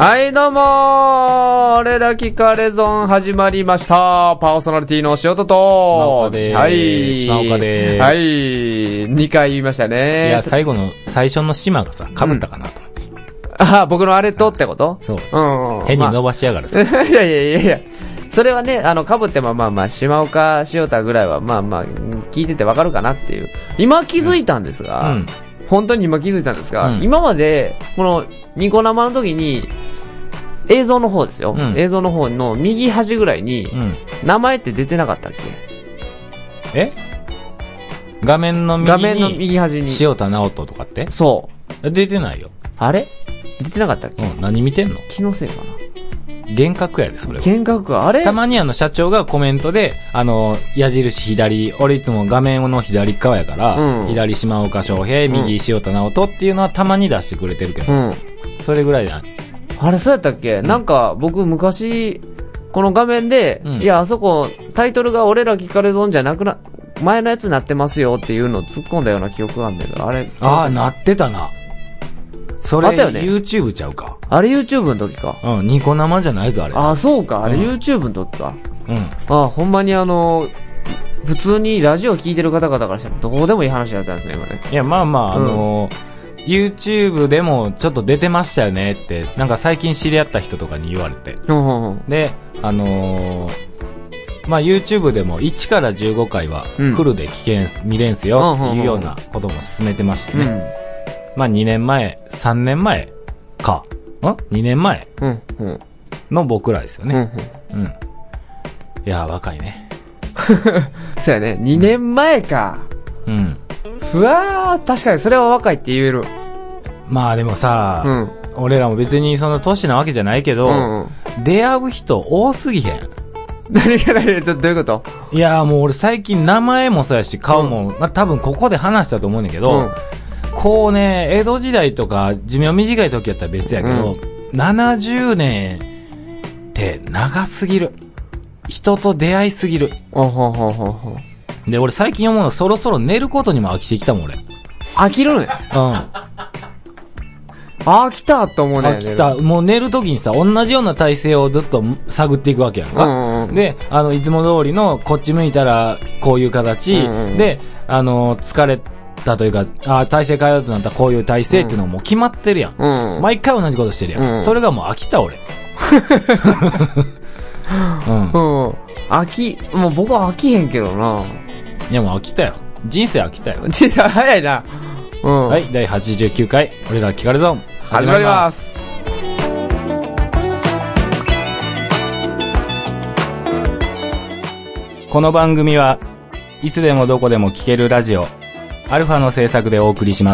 はいどうもー、俺ら聞かれゾン始まりました。パーソナリティの塩田と島岡でーす。 はい、 島岡でーす。 はい、2回言いましたね。 いや、最初の島がさ、被ったかなと思って。 あ、僕のあれとってこと？ そう。 うん。 変に伸ばしやがるさ。 いやいや。それはね、被ってもまあまあ、島岡、塩田ぐらいはまあまあ、聞いててわかるかなっていう。今気づいたんですが、本当に今気づいたんですが、今まで、この、ニコ生の時に、映像の方ですよ。映像の方の右端ぐらいに、名前って出てなかったっけ？ 画面の右端に。 塩田直人とかって？ そう。 出てないよ。 あれ？出てなかったっけ？ 何見てんの？ 気のせいかな。 幻覚やで、それは。 幻覚、あれ？ たまに社長がコメントで、矢印左、俺いつも画面の左側やから、左島岡翔平、右塩田直人っていうのはたまに出してくれてるけど、それぐらいだ。 あれ、そうやったっけ？なんか、僕昔、この画面で、いや、あそこ、タイトルが俺ら聞かれゾンじゃなくな、前のやつなってますよっていうのを突っ込んだような記憶があるんだけど、あれ。 ああ、なってたな。それ、 あったよね。 YouTube ちゃうか。 あれ YouTube の時か。 ニコ生じゃないぞ、あれ。 あ、そうか。あれ YouTube の時か。ほんまに普通にラジオ聞いてる方々からしたらどうでもいい話だったんですね、今ね。 いや、まあまあ、YouTube でもちょっと出てましたよねって、なんか最近知り合った人とかに言われて。で、まあ YouTube でも1から15回はフルで見れんすよっていうようなことも進めてましてね。まあ2年前、3年前か。2年前の僕らですよね。いや、若いね。 そうやね。2年前か。うわー、確かにそれは若いって言える。 まあでもさ、俺らも別にその年なわけじゃないけど、出会う人多すぎへん。 何がどういうこと？ いや、もう俺最近名前もそうやし、顔も、まあ多分ここで話したと思うんだけど、こうね、江戸時代とか寿命短い時やったら別やけど、70年って長すぎる。人と出会いすぎる。で、俺最近思うのそろそろ寝ることにも飽きてきたもん、俺。 飽きるね。飽きたと思うね。 飽きた。もう寝るときにさ、同じような体勢をずっと探っていくわけやんか。で、いつも通りのこっち向いたらこういう形、で、疲れたというか、体勢変えようとなったらこういう体勢っていうのもう決まってるやん。毎回同じことしてるやん。それがもう飽きた、俺。 もう僕は飽きへんけどな。 いやもう飽きたよ。人生飽きたよ。 人生早いな。 はい、第89回、俺ら聞かれゾン。 始まります。 この番組はいつでもどこでも聞けるラジオ、アルファの制作でお送りします。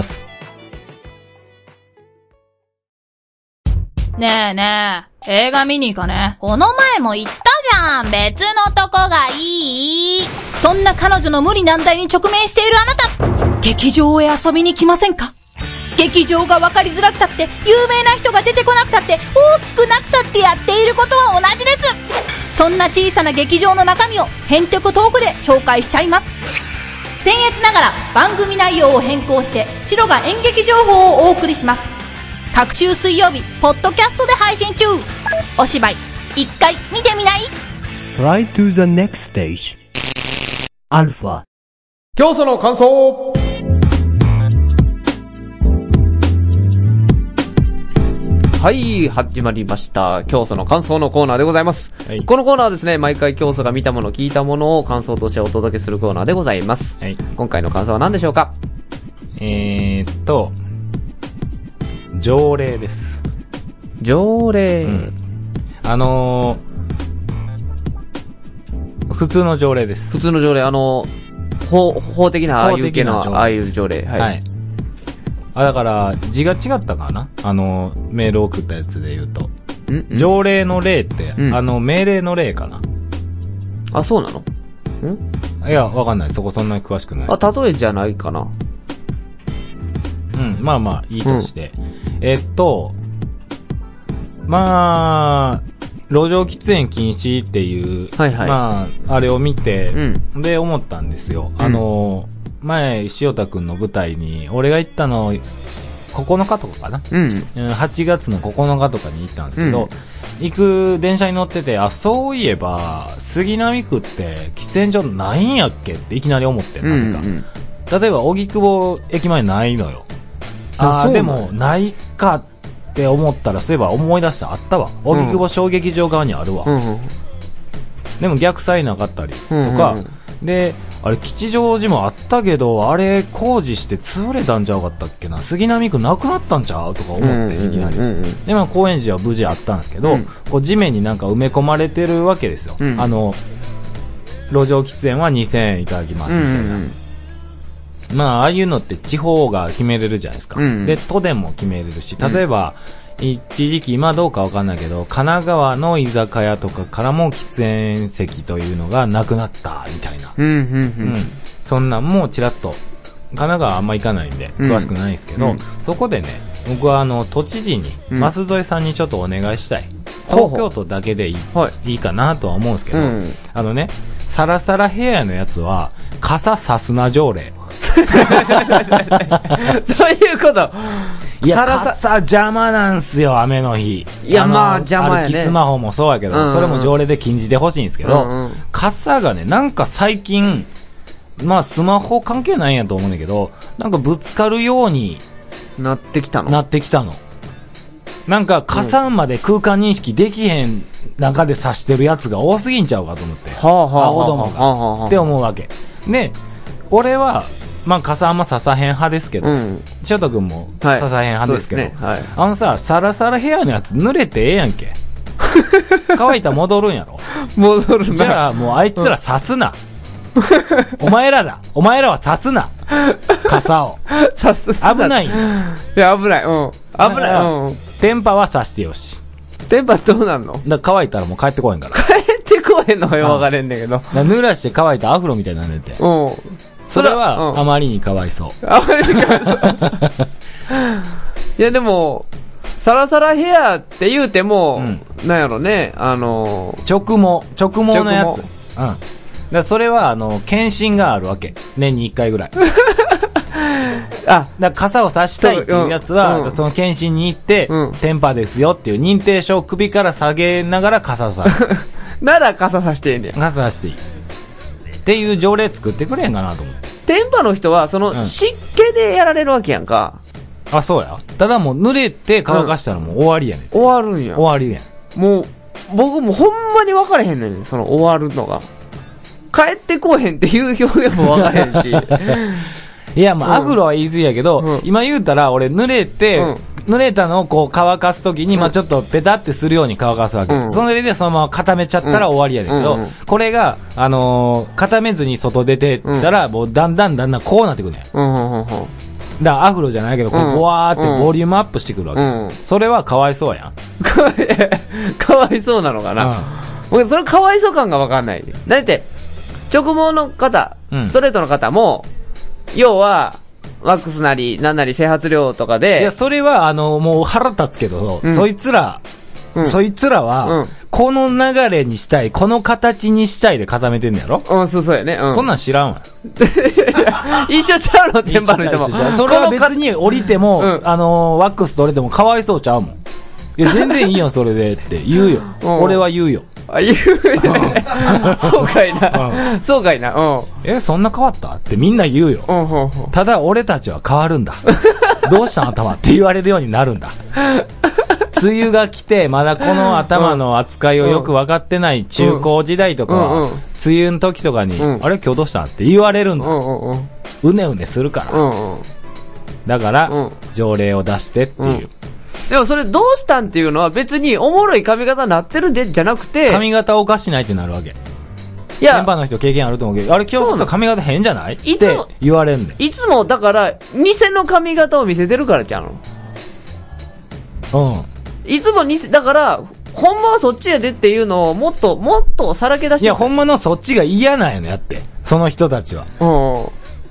ねえねえ、映画見に行かね。この前も言ったじゃん。別のとこがいい。そんな彼女の無理難題に直面しているあなた、劇場へ遊びに来ませんか？劇場が分かりづらくたって、有名な人が出てこなくたって、大きくなくたってやっていることは同じです。そんな小さな劇場の中身をヘンテコトークで紹介しちゃいます。僭越ながら番組内容を変更して白が演劇情報をお送りします。各週水曜日ポッドキャストで配信中。お芝居一回見てみない？ Try to the next stage アルファ。 教祖の感想。はい、始まりました。教祖の感想のコーナーでございます。はい、このコーナーはですね、毎回教祖が見たもの、聞いたものを感想としてお届けするコーナーでございます。はい、今回の感想は何でしょうか？ 条例です。 条例、 普通の条例です。 普通の条例、法的なああいう系のああいう条例。はい。はい、 だから字が違ったかな、メール送ったやつで言うと、条例の例って、命令の例かな。 あ、そうなの？ いや、わかんない。そこそんなに詳しくない。 例えじゃないかな。 まあまあいいとして、まあ路上喫煙禁止っていう、まああれを見て、で思ったんですよ。前塩田くんの舞台に俺が行ったの 9日とかかな、 うん。 8月の9日とかに行ったんですけど、行く電車に乗ってて、あ、そういえば、杉並区って喫煙所ないんやっけっていきなり思って、なぜか。例えば、荻窪駅前ないのよ。でも、ないかって思ったら、そういえば思い出した、あったわ。荻窪小劇場側にあるわ。でも逆サイなかったりとか、で、あれ吉祥寺もあったけど、あれ工事して潰れたんちゃうかったっけな、杉並区なくなったんちゃうとか思って、いきなり。で、まあ高円寺は無事あったんですけど、こう地面になんか埋め込まれてるわけですよ。路上喫煙は2000円いただきますみたいな。まあ、ああいうのって地方が決めれるじゃないですか。で、都電も決めれるし、例えば、一時期、今どうかわかんないけど、神奈川の居酒屋とかからも喫煙席というのがなくなった、みたいな。そんなんもちらっと、神奈川あんま行かないんで、詳しくないんですけど、そこでね、僕は都知事に、舛添さんにちょっとお願いしたい。東京都だけでいいかなとは思うんですけど、サラサラヘアのやつは、傘さすな条例。 どういうこと？ いや、傘邪魔なんすよ、雨の日。 いや、まあ邪魔やね。 歩きスマホもそうやけど、それも条例で禁じてほしいんですけど、傘がね、なんか最近、まあスマホ関係ないんやと思うんだけど、なんかぶつかるようになってきたの。 なんか傘まで空間認識できへん中で差してるやつが多すぎんちゃうかと思って。青どもが。って思うわけ。で、俺は、まあ傘あんま刺さへん派ですけど、千代田くんも刺さへん派ですけど、さ、サラサラヘアのやつ濡れてええやんけ。乾いたら戻るんやろ。 戻るな。 じゃあもうあいつら刺すな。お前らは刺すな。傘を。 刺す。 危ない。いや、危ない。危ない。 電波は刺してよし。 電波どうなんの？ 乾いたらもう帰ってこへんから。 帰ってこへんのがよ、わかれんねんけど。 濡らして乾いたアフロみたいになんねんて。それは、あまりにかわいそう。 あまりにかわいそう。いや、でも、サラサラヘアって言うても、なんやろね、直毛のやつ。だそれは、検診があるわけ。年に1回ぐらい。だ傘を差したいっていうやつは、その検診に行って、天パですよっていう認定証を首から下げながら傘差す。 なら傘差していいねん。 傘差していい。っていう条例作ってくれへんかなと思って。 天パの人は、その、湿気でやられるわけやんか。 あ、そうや。ただもう濡れて乾かしたらもう終わりやねん。 終わるんや。 終わりやん。 もう、僕もほんまに分かれへんねん、その終わるのが。帰ってこうへんっていう表現も分かれへんし。 いや、まあ、アフロは言い過ぎやけど、今言うたら、俺濡れて、濡れたのをこう乾かすときに、まあちょっとペタってするように乾かすわけ。それでそのまま固めちゃったら終わりやねんけど、これが、固めずに外出てったら、もうだんだんこうなってくるねん。だからアフロじゃないけど、こうボワーってボリュームアップしてくるわけ。それはかわいそうやん。 かわいそうなのかな。僕、そのかわいそう感がわかんない。だって、直毛の方、ストレートの方も、要は、ワックスなり、なんなり整髪料とかで。 いや、それは、もう腹立つけど、そいつらは、この流れにしたい、この形にしたいで固めてんのやろ？ そうやね。 そんなん知らんわ。 一緒ちゃうの、天パの人も。 それは別に降りても、ワックス取れてもかわいそうちゃうもん。いや、全然いいよ、それでって言うよ。俺は言うよ。 言うね。そうかいな。そうかいな。 そんな変わったってみんな言うよ。ただ俺たちは変わるんだ。どうしたん頭って言われるようになるんだ。梅雨が来て、まだこの頭の扱いをよく分かってない中高時代とかは、梅雨の時とかに、あれ今日どうしたんって言われるんだ。うねうねするから。だから、条例を出してっていう。 でもそれどうしたんっていうのは別におもろい髪型になってるんでじゃなくて。 髪型おかしないってなるわけ。 いや。 先輩の人経験あると思うけど、あれ今日ちょっと髪型変じゃないって言われんねん。 いつもだから、偽の髪型を見せてるからちゃうの。いつもだから、ほんまはそっちやでっていうのをもっとさらけ出して。 いや、ほんまのそっちが嫌なんやねやって。その人たちは。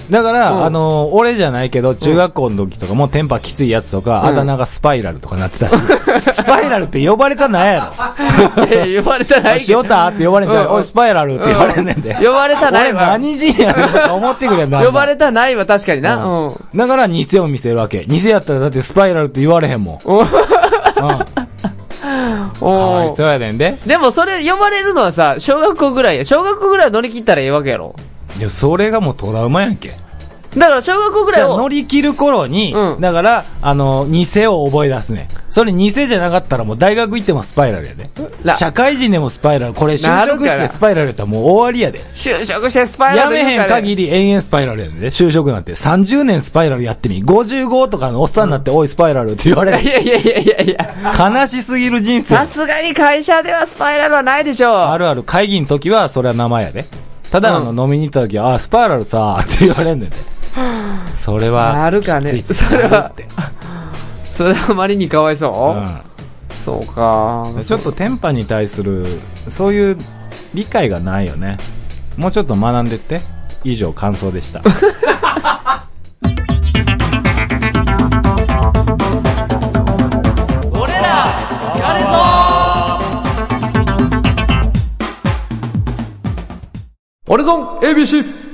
だから、俺じゃないけど、中学校の時とかもテンパきついやつとか、あだ名がスパイラルとかなってたし、スパイラルって呼ばれたなんやろ。呼ばれたないけど。 塩田って呼ばれんじゃん。おい、スパイラルって言われんねんで。 呼ばれたないわ。 俺何人やろとか思ってくれんだ。 呼ばれたないわ、確かにな。 だから偽を見せるわけ。偽やったらだってスパイラルって言われへんもん。かわいそうやねんで。 でもそれ呼ばれるのはさ、小学校ぐらいや。小学校ぐらいは乗り切ったらええわけやろ。 いや、それがもうトラウマやんけ。 だから小学校ぐらいを乗り切る頃に、だから、偽を覚え出すね。それ偽じゃなかったらもう大学行ってもスパイラルやで。社会人でもスパイラル。これ就職してスパイラルやったらもう終わりやで。 就職してスパイラルやめへん限り延々スパイラルやで。就職なんて30年スパイラルやってみ。55とかのおっさんになって、おいスパイラルって言われる。 いやいやいやいやいや。 悲しすぎる人生。 さすがに会社ではスパイラルはないでしょう。 あるある。会議の時はそれは名前やで。ただ飲みに行った時は、スパイラルさーって言われんねんで。それは。 あるかね。それは。それはあまりにかわいそう、そうか。 ちょっとテンパに対する、そういう理解がないよね。もうちょっと学んでって。以上、感想でした。 俺ら、やるぞオリゾン ABC。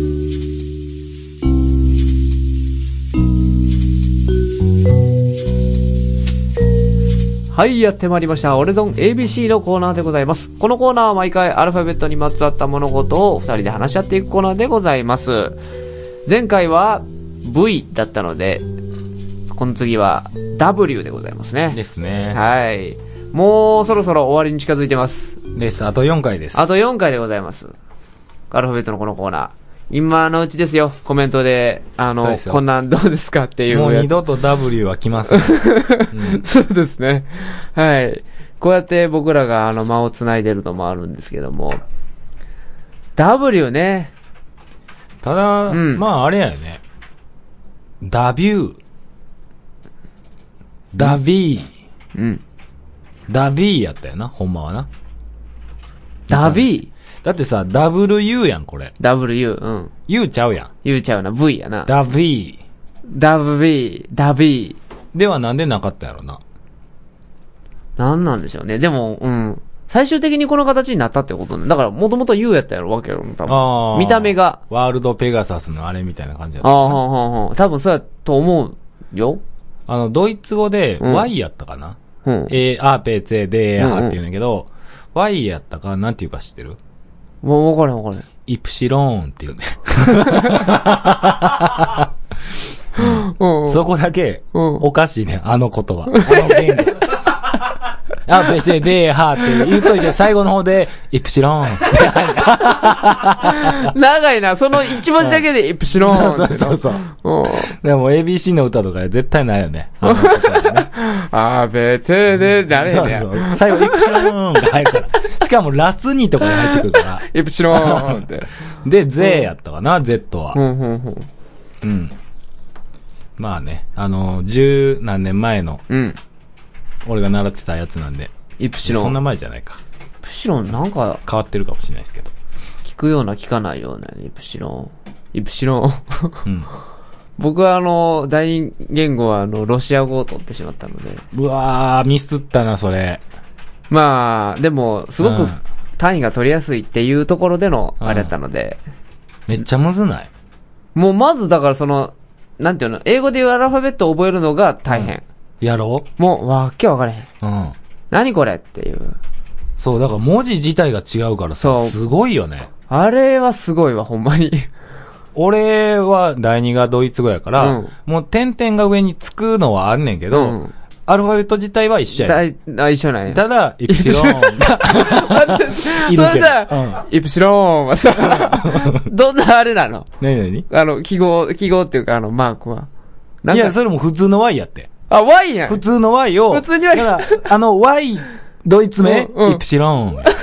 はい、やってまいりました。オレゾン ABC のコーナーでございます。このコーナーは毎回アルファベットにまつわった物事を二人で話し合っていくコーナーでございます。前回は V だったので、この次は W でございますね。 ですね。 はい。もうそろそろ終わりに近づいてます。 です。あと4回です。 あと4回でございます。アルファベットのこのコーナー。今のうちですよ、コメントで、こんなんどうですかっていう。 もう二度と W は来ません。 そうですね。はい。こうやって僕らが間を繋いでるのもあるんですけども。W ね。 ただ、まああれやね。ダビュー。ダビー。ダビーやったよな、ほんまはな。 ダビーだってさ、W やん、これ。 W、 U ちゃうやん。 U ちゃうな、V やな。 ダビー。 ダビー。 ではなんでなかったやろな。 なんなんでしょうね。でも、最終的にこの形になったってことだから、もともと U やったやろ、わけやろ、多分。見た目が。 ワールドペガサスのあれみたいな感じやった。多分そうやと思うよ。 ドイツ語で Y やったかな。A、P、C、D、H って言うんだけど、Y やったかなんていうか知ってる？ もうわからん。 イプシローンっていうね。そこだけ、おかしいね、あの言葉。言語。別にでーはーって言うといて、最後の方で、イプシローンって。 長いな、その一文字だけでイプシローン。 そう。でも ABC の歌とか絶対ないよね。 別で、誰やねん。 そう。最後イプシローンが入るから。しかもラスニとかで入ってくるから。 イプシローンって。 で、ゼやったかな、Z は。まあね、十何年前の。俺が習ってたやつなんで。 イプシロン。 そんな前じゃないか。 イプシロンなんか。 変わってるかもしれないですけど。 聞くような聞かないような、イプシロン。僕は第二言語はロシア語を取ってしまったので。 うわー、ミスったな、それ。 まあ、でも、すごく単位が取りやすいっていうところでの、あれだったので。 めっちゃむずない？ もうまずだからなんていうの、英語で言うアルファベットを覚えるのが大変。 やろうもう、わけわかれへん。何これっていう。 そう、だから文字自体が違うからさ、すごいよね。 あれはすごいわ、ほんまに。 俺は第二がドイツ語やから、もう点々が上につくのはあんねんけど、アルファベット自体は一緒やね。 一緒なんや。 ただ、イプシローンがいるけど。 イプシローンはさ、どんなあれなの？ 何記号っていうかマークは。 いや、それも普通の Y やって。 Y やん。 普通の Y を。 普通に Y。 だから、Y、ドイツ名、イプシローン。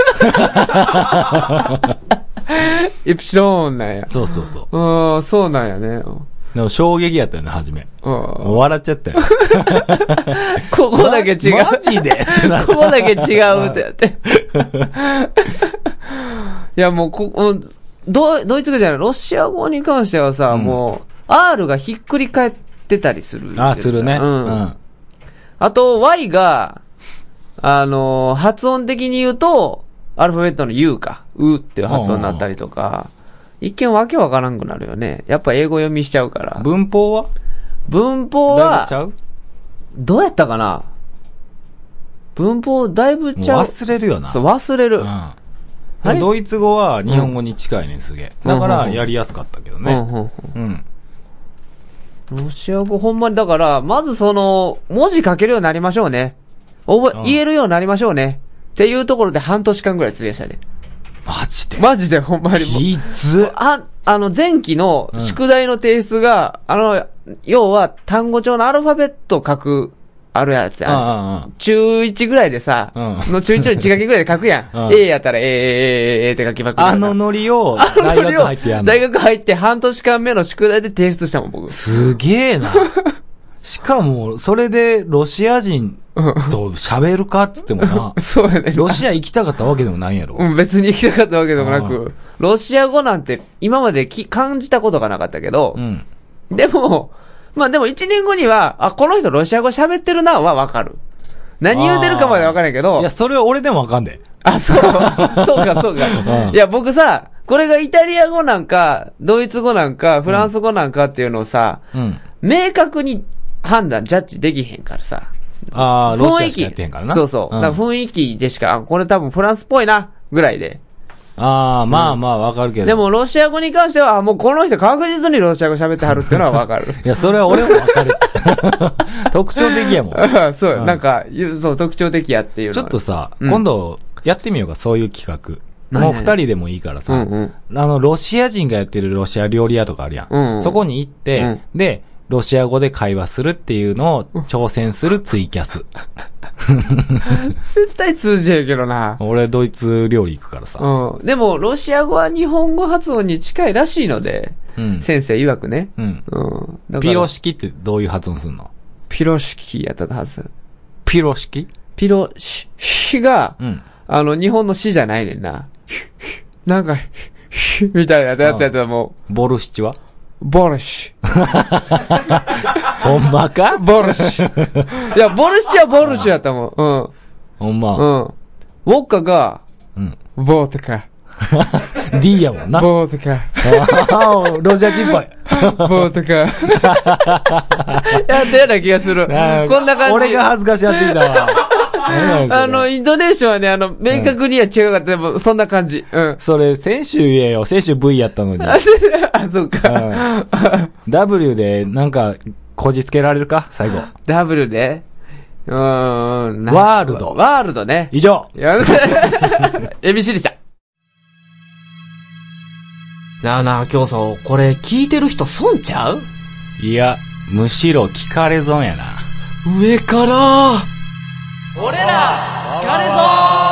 イプシローンなんや。 そう。 そうなんやね。 でも衝撃やったよね、初め。笑っちゃったよ。 ここだけ違う。 マジでここだけ違うってやって。いや、もうドイツ語じゃない、ロシア語に関してはさ、もう、R がひっくり返ってたりする。 するね。 あと、Y が、発音的に言うと、アルファベットの U か、U っていう発音になったりとか、一見わけわからんくなるよね。やっぱ英語読みしちゃうから。 文法は、 だいぶちゃう？どうやったかな？文法だいぶちゃう。 忘れるよな。 そう、忘れる。 ドイツ語は日本語に近いね、すげえ。だからやりやすかったけどね。 ロシア語ほんまに、だから、まず文字書けるようになりましょうね。言えるようになりましょうね。っていうところで半年間ぐらい費やしたね。マジでほんまに。 きつ。 前期の宿題の提出が、要は単語帳のアルファベット書く、あるやつや。中1ぐらいでさ、の中1の1書きぐらいで書くやん。A やったらって書きまくる。 ノリを大学入ってやんの。 大学入って半年間目の宿題で提出したもん、僕。 すげえな。しかも、それでロシア人と喋るかって言ってもな。 そうやね。 ロシア行きたかったわけでもないやろ。 別に行きたかったわけでもなく、ロシア語なんて今まで感じたことがなかったけど、でも1年後には、この人ロシア語喋ってるなはわかる。何言うてるかまでわかんないけど。 いや、それは俺でもわかんねえ。そうか。いや、僕さ、これがイタリア語なんか、ドイツ語なんか、フランス語なんかっていうのをさ、明確にジャッジできへんからさ。 ロシアしかやってへんからな。 そう。だから雰囲気でしか、これ多分フランスっぽいな、ぐらいで。 まあわかるけど。 でもロシア語に関しては、もうこの人確実にロシア語喋ってはるっていうのはわかる。 いや、それは俺もわかる。特徴的やもん。 そう、なんか、そう、特徴的やっていうの。 ちょっとさ、今度やってみようか、そういう企画。もう二人でもいいからさ、ロシア人がやってるロシア料理屋とかあるやん。そこに行って、で、ロシア語で会話するっていうのを挑戦するツイキャス。 絶対通じへんけどな。 俺ドイツ料理行くからさ。 でも、ロシア語は日本語発音に近いらしいので、先生曰くね。 ピロシキってどういう発音すんの？ ピロシキやったはず。 ピロシキ？ ピロシが、日本のシじゃないねんな。なんか、みたいなやつやったらもう。ボルシチは？ ボルシ。 ほんまか？ ボルシ。いや、ボルシはボルシやったもん。 ほんま。 ウォッカが、ボートカ。 D やもんな。 ボートカ。 ロシア人っぽい。 ボートカ。やったような気がする。こんな感じ。 俺が恥ずかしやってきたわ。 インドネーションはね、明確には違かった。でも、そんな感じ。 それ、先週言えよ。先週 V やったのに。 そうか。 W で、なんか、こじつけられるか最後。 W でワールド。 ワールドね。 以上。 ABC でした。なあなあ、今日さ、これ聞いてる人損ちゃう？ いや、むしろ聞かれ損やな。 上から俺ら聞かれ損。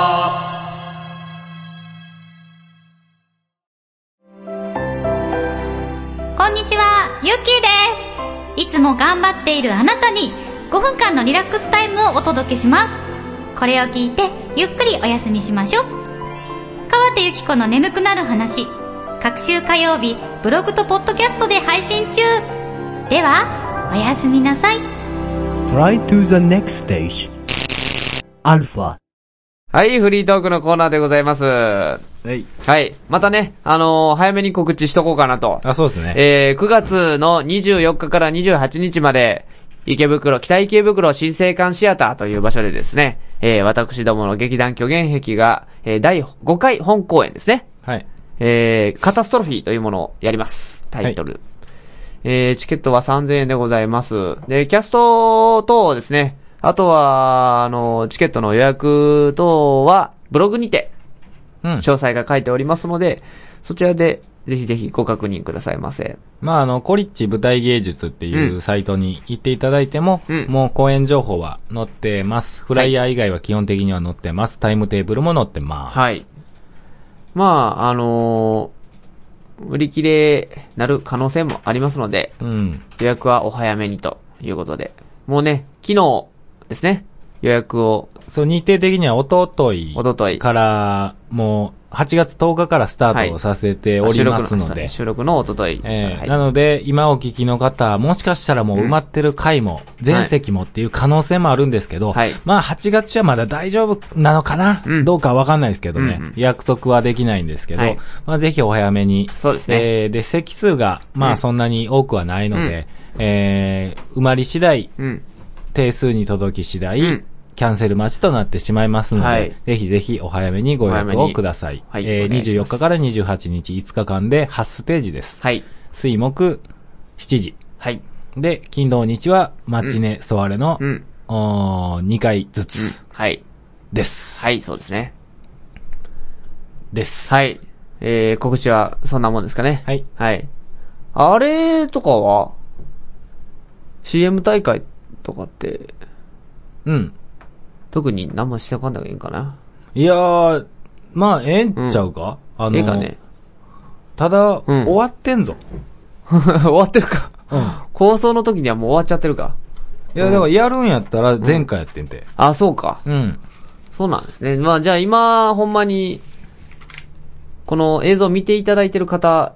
こんにちは、ゆっきーです。いつも頑張っているあなたに5分間のリラックスタイムをお届けします。これを聞いてゆっくりお休みしましょう。川手ゆき子の眠くなる話、各週火曜日ブログとポッドキャストで配信中。ではおやすみなさい。 Try to the next stage. アルファ。 はい、フリートークのコーナーでございます。はい。またね、早めに告知しとこうかなと。 そうですね。 9月の24日から28日まで、北池袋新生館シアターという場所でですね、私どもの劇団虚言癖が、第5回本公演ですね。 はい。 カタストロフィーというものをやります。タイトル。チケットは3000円でございます。で、キャスト等ですね。あとは、チケットの予約等は、ブログにて、詳細が書いておりますので、そちらで、ぜひぜひご確認くださいませ。 コリッチ舞台芸術っていうサイトに行っていただいても、もう公演情報は載ってます。フライヤー以外は基本的には載ってます。タイムテーブルも載ってます。 はい。売り切れなる可能性もありますので、予約はお早めにということで。もうね、昨日ですね、 予約を。 そう、日程的にはおとといから、もう、8月10日からスタートをさせておりますので。 収録のおととい。 なので、今お聞きの方、もしかしたらもう埋まってる回も、全席もっていう可能性もあるんですけど、まあ8月はまだ大丈夫なのかな、どうかわかんないですけどね、約束はできないんですけど、まあぜひお早めに。 そうですね。 で、席数が、まあそんなに多くはないので、埋まり次第、定数に届き次第、キャンセル待ちとなってしまいますので、ぜひぜひお早めにご予約をください。24日から28日5日間で8ステージです。水木7時。で、金土日はマチネソワレの、2回ずつ。です。 はい、そうですね。 です。 はい。告知はそんなもんですかね。 はい。 はい。あれとかは CM 大会とかって、特に何もしておかんだがいいんかな。 いやー、まあ、ええんちゃうか、 ええかね。 ただ、終わってんぞ。 終わってるか。構想の時にはもう終わっちゃってるか。 いや、だからやるんやったら前回やってんて。 あ、そうか。そうなんですね。まあ、じゃあ今、ほんまに、この映像を見ていただいてる方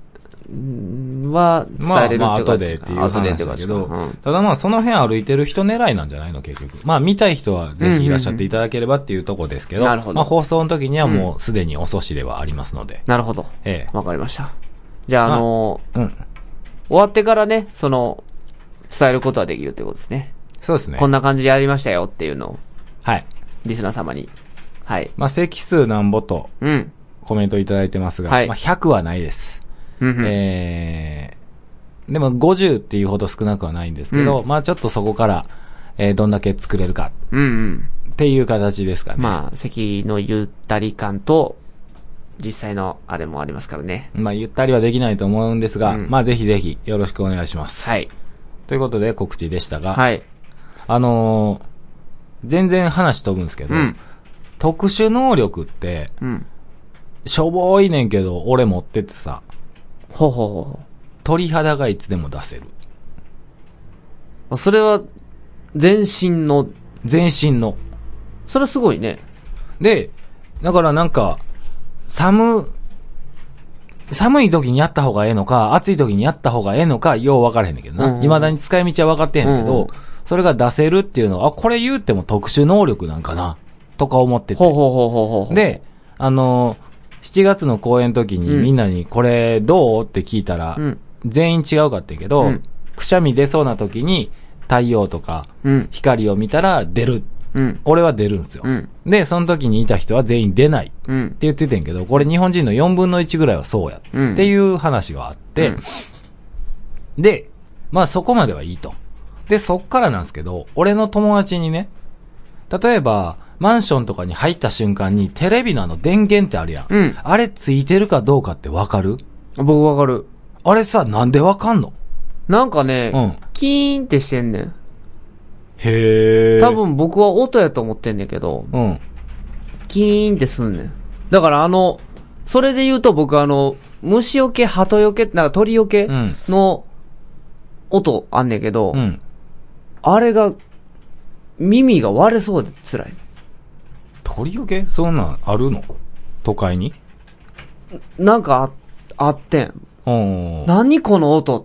は伝えれるってことですか。 まあ後でっていう話だけど、ただまあその辺歩いてる人狙いなんじゃないの結局。まあ見たい人はぜひいらっしゃっていただければっていうとこですけど、まあ放送の時にはもうすでに遅しではありますので。 なるほど。わかりました。じゃあ終わってからね、伝えることはできるということですね。 そうですね。 こんな感じでやりましたよっていうのを。 はい。 リスナー様に。はい。 まあ席数なんぼと、コメントいただいてますが、まあ100はないです。でも50っていうほど少なくはないんですけど、まあちょっとそこから、どんだけ作れるかっていう形ですかね。 まあ席のゆったり感と実際のあれもありますからね。 まあゆったりはできないと思うんですが、まあぜひぜひよろしくお願いします。 はい。 ということで告知でしたが、 はい。 全然話飛ぶんですけど、特殊能力って、しょぼいねんけど俺持っててさ、鳥肌がいつでも出せる。 それは、全身の。 それすごいね。 で、だからなんか、寒い時にやった方がええのか、暑い時にやった方がええのか、よう分からへんねんけどな。未だに使い道は分かってへんけど、それが出せるっていうのは、これ言うても特殊能力なんかな、とか思ってて。で、7月の公演の時にみんなにこれどうって聞いたら、全員違うかってけど、くしゃみ出そうな時に太陽とか光を見たら出る。俺は出るんですよ。で、その時にいた人は全員出ないって言っててんけど、これ日本人の4分の1ぐらいはそうやっていう話があって、で、まあそこまではいいと。で、そっからなんですけど、俺の友達にね、例えば、マンションとかに入った瞬間にテレビの電源ってあるやん。あれついてるかどうかってわかる？ 僕わかる。 あれさ、なんでわかんの？ なんかね、キーンってしてんねん。 へー。 多分僕は音やと思ってんねんけど、キーンってすんねん。だからそれで言うと僕虫よけ、鳩よけ、なんか鳥よけの音あんねんけど、あれが耳が割れそうで辛い。 鳥よけそんなんあるの？都会に？ なんかあってん。何この音って。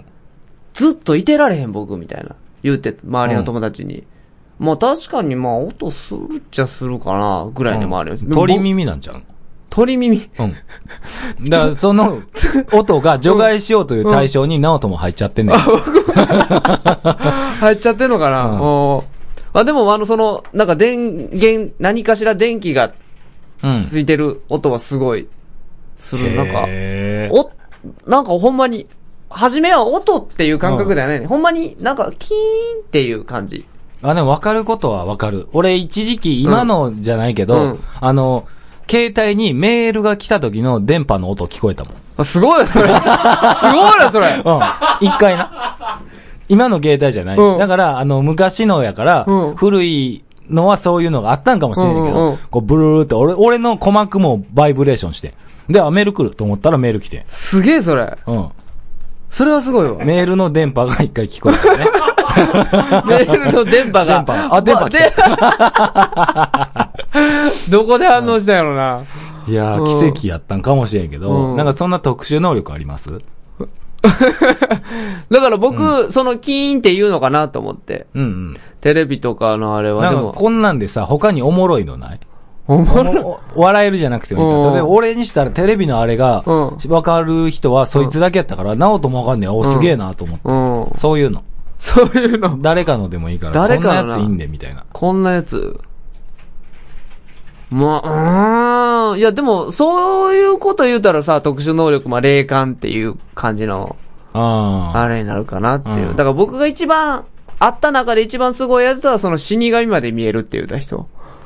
ずっといてられへん僕みたいな。言うて、周りの友達に。まあ確かにまあ音するっちゃするかな、ぐらいでもあるよ。 鳥耳なんちゃうの？ 鳥耳？ だからその音が除外しようという対象に直人も入っちゃってんねん。 入っちゃってんのかな？でもなんか電源、何かしら電気がついてる音はすごいする。なんかほんまに、初めは音っていう感覚だよね。ほんまになんかキーンっていう感じ。 でも分かることは分かる。俺一時期、今のじゃないけど、携帯にメールが来た時の電波の音聞こえたもん。 すごいよ、それ。すごいよ、それ。 一回な。今の携帯じゃない。だから、昔のやから、古いのはそういうのがあったんかもしれないけど、こう、ブルーって、俺の鼓膜もバイブレーションして。で、メール来ると思ったらメール来て。 すげえ、それ。それはすごいわ。 メールの電波が一回聞こえたね。 メールの電波が。 電波来た。 どこで反応したんやろな。 いやー、奇跡やったんかもしれんけど、なんかそんな特殊能力あります？ だから僕、そのキーンって言うのかなと思って。 うんうん。 テレビとかのあれはでも。 なんかこんなんでさ、他におもろいのない？笑えるじゃなくてもいいから。例えば俺にしたらテレビのあれが、わかる人はそいつだけやったから、なおともわかんねえ。お、すげえなと思って。そういうの。 そういうの。 誰かのでもいいから、こんなやついいんで、みたいな。 こんなやつ。まあ、いやでも、そういうこと言うたらさ、特殊能力、霊感っていう感じの、あれになるかなっていう。だから僕が一番、あった中で一番すごいやつは、その死神まで見えるって言った人。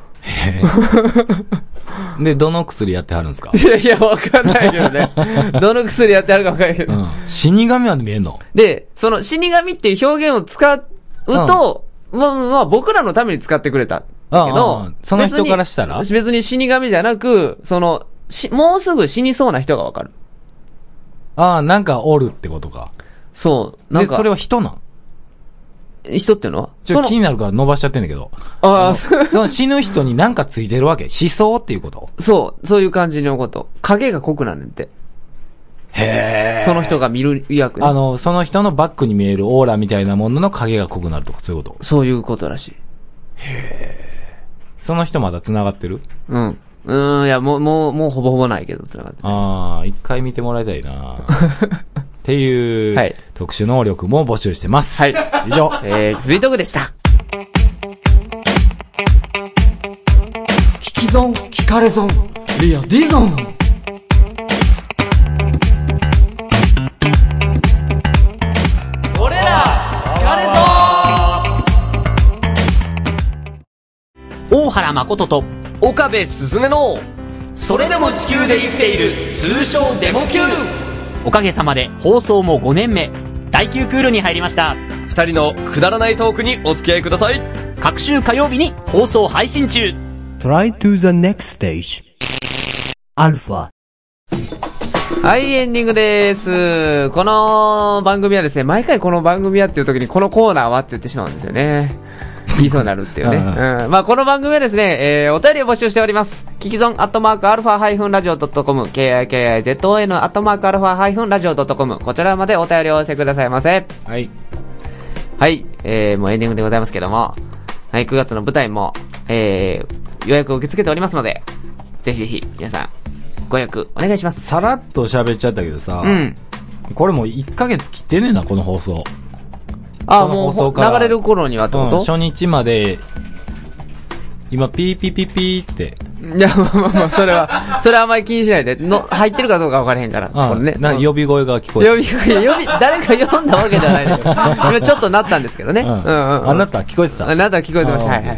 で、どの薬やってはるんですか？ いや、わかんないけどね。どの薬やってはるかわかんないけど。 死神まで見えんの？ で、その死神っていう表現を使うと、まあ僕らのために使ってくれた。だけど、 その人からしたら別に死神じゃなく、もうすぐ死にそうな人がわかる。 なんかおるってことか。 そう。なんか。 で、それは人なん？ 人っていうのはちょっと気になるから伸ばしちゃってんだけど。その死ぬ人になんかついてるわけ？思想っていうこと？ そういう感じのこと。影が濃くなんねんって。 へー。 その人が見る役ね。 その人のバックに見えるオーラみたいなものの影が濃くなるとか、そういうこと？ そういうことらしい。 へー。その人まだ繋がってる？ うん。いや、もうほぼほぼないけど、繋がってる。 一回見てもらいたいなっていう、特殊能力も募集してます。 はい。 以上。 フリートークでした。聞き損、聞かれ損、リアディゾン。俺ら、聞かれ損。大原誠と岡部すずめのそれでも地球で生きている通称デモ級。おかげさまで放送も5年目、第9クールに入りました。 二人のくだらないトークにお付き合いください。 各週火曜日に放送配信中。 Try to the next stage. アルファ。 はい、エンディングです。この番組はですね、毎回この番組はっていう時にこのコーナーはって言ってしまうんですよね。言いそうになるっていうね。まあこの番組はですね、お便りを募集しております。キキゾン@alpha-radio.com、KIKIZON@alpha-radio.com、こちらまでお便りをお寄せくださいませ。 はい。 はい、もうエンディングでございますけども、はい、9月の舞台も、予約を受け付けておりますので、ぜひぜひ皆さんご予約お願いします。 さらっと喋っちゃったけどさ、これもう1ヶ月切ってねえな、この放送。 もう流れる頃にはってこと？ 初日まで、今ピーピーピーピーって。 いや、まあ、それはあんまり気にしないで。入ってるかどうか分からへんから。これね。 呼び声が聞こえる。 誰か呼んだわけじゃないんだけど。今ちょっとなったんですけどね。 あなた聞こえてた？ あなた聞こえてました。はいはい。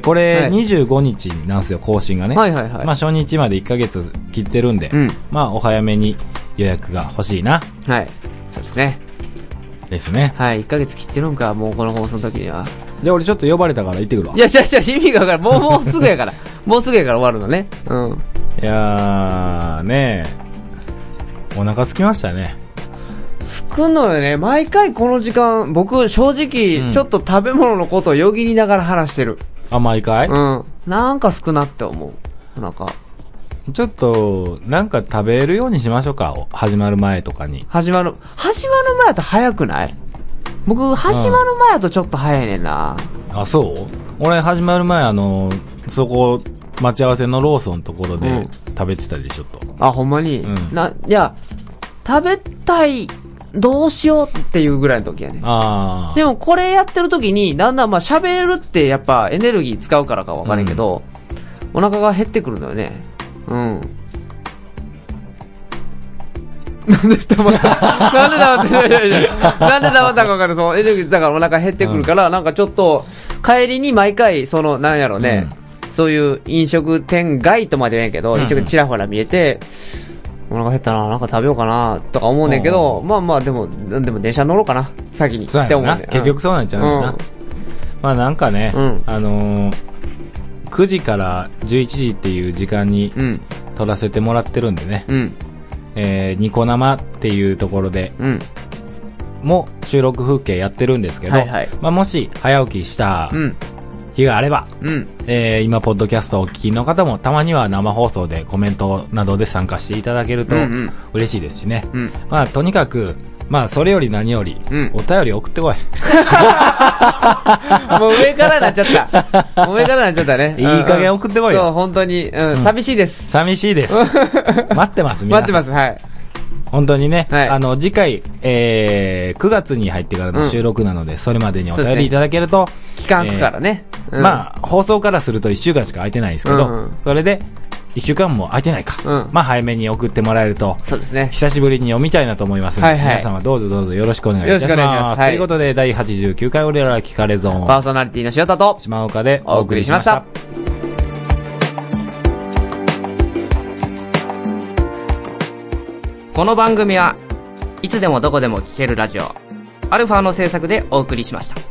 これ、25日なんですよ、更新がね。 はいはいはい。 まあ、初日まで1ヶ月切ってるんで、まあ、お早めに予約が欲しいな。 はい。そうですね。 ですね。 はい、1ヶ月切ってるんか、もうこの放送の時には。 じゃあ俺ちょっと呼ばれたから行ってくるわ。 いや、じゃ意味がわからん。もうすぐやから。もうすぐやから終わるのね。 いやー、ねお腹空きましたね。 すくのよね。毎回この時間、僕正直、ちょっと食べ物のことをよぎりながら話してる。 毎回？ なんか少なって思う。お腹。 ちょっと、なんか食べるようにしましょうか。始まる前とかに。 始まる前だと早くない？僕、始まる前だとちょっと早いねんな。 そう？俺、始まる前、そこ、待ち合わせのローソンのところで食べてたでしょ、と。 ほんまに？いや、食べたい、どうしようっていうぐらいの時やね。でも、これやってる時に、だんだん喋るってやっぱエネルギー使うからかわかんないけど、お腹が減ってくるのよね。なんで黙ったなんで黙ったか分かる。そのエネルギーだからお腹減ってくるから、なんかちょっと帰りに毎回なんやろうね、そういう飲食店街とまでは言えんけど、飲食ちらほら見えて、お腹減ったな、なんか食べようかなとか思うねんけど、まあでも電車乗ろうかな先にって思うね。 結局そうなんちゃうな。まあなんかね、9時から11時っていう時間に撮らせてもらってるんでね、ニコ生っていうところで、 も収録風景やってるんですけど、 はいはい、 まあ、もし早起きした日があれば、今ポッドキャストをお聞きの方もたまには生放送でコメントなどで参加していただけると嬉しいですしね、まあとにかくまあそれより何より、お便り送ってこい。 もう上からなっちゃった。もう上からなっちゃったね。 いい加減送ってこいよ。 そう、本当に、寂しいです。 寂しいです。待ってます、皆さん。 待ってます、はい。 本当にね、次回、9月に入ってからの収録なので、それまでにお便りいただけると、 期間空くからね。 まあ、放送からすると1週間しか空いてないですけど、それで、1週間も空いてないか。まあ、早めに送ってもらえると、 そうですね。 久しぶりに読みたいなと思いますので、皆様どうぞどうぞよろしくお願いいたします。よろしくお願いします。ということで、第89回俺ら聞かれゾーン。 パーソナリティの塩田と、 島岡でお送りしました。 この番組はいつでもどこでも聞けるラジオ、アルファの制作でお送りしました。